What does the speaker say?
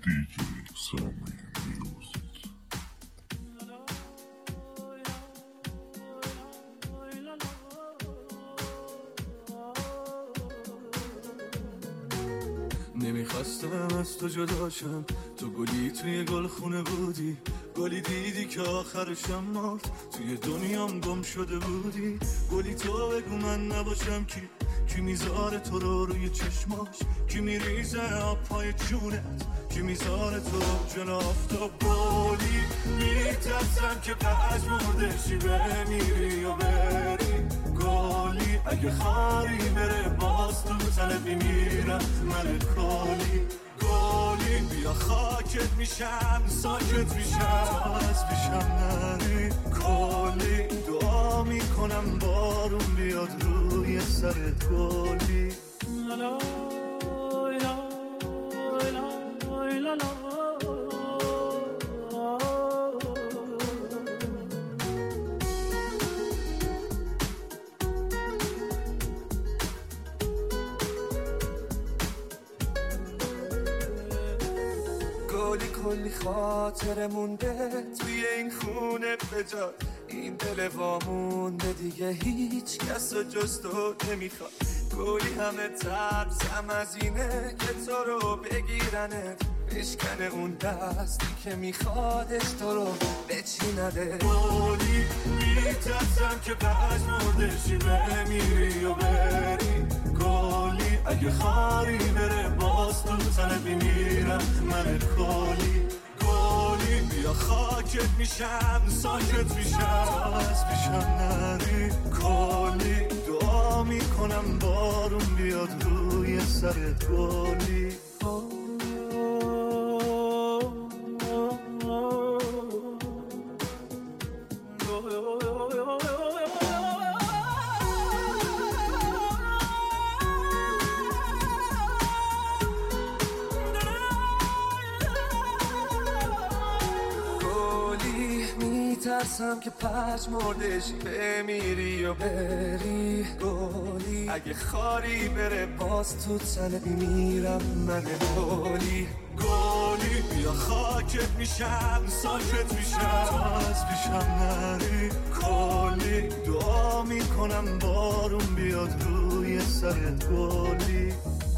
DJ Sami Music. نمیخواستم از تو جداشم، تو گلی توی گل خونه بودی، گلی دیدی که آخرشم مرد، توی دنیام گم شده بودی. گلی تو بگو من نباشم کی میذاره تو رو روی چشماش، کی میریزه آب پای جونت، کی میذاره تو رو جلو آفتاب. گلی میترسم که پس مردشی بمیری و بری، گلی اگه خاری بره باز تو تنت میمیرم من. گلی بیا خاکت میشم ساکت میشم تا از پیشم نری. گلی دعا میکنم بارون بیاد روی سرت. گلی کلی خاطر مونده توی این خونه بجا، این دل وامونده دیگه هیچ کس رو جز تو نمیخواد. کلی همه ترسم از اینه که تو رو بگیرنت، بشکنه اون دستی که میخوادش تو رو بچینده. کلی میترسم که پس مردشی بمیری و بری، کلی اگه خاری بره باز تو تنت میمیرم من. کلی بیا خاکت میشم ساکت میشم تا از پیشم نری. کلی دعا میکنم بارون بیاد روی سرت. کلی ترسم که پس مردشی بمیری و بری، گلی اگه خاری بره باز تو تنت میمیرم من. گلی بیا خاکت میشم ساکت میشم تا از پیشم نری. کلی دعا میکنم بارون بیاد روی سرت. گلی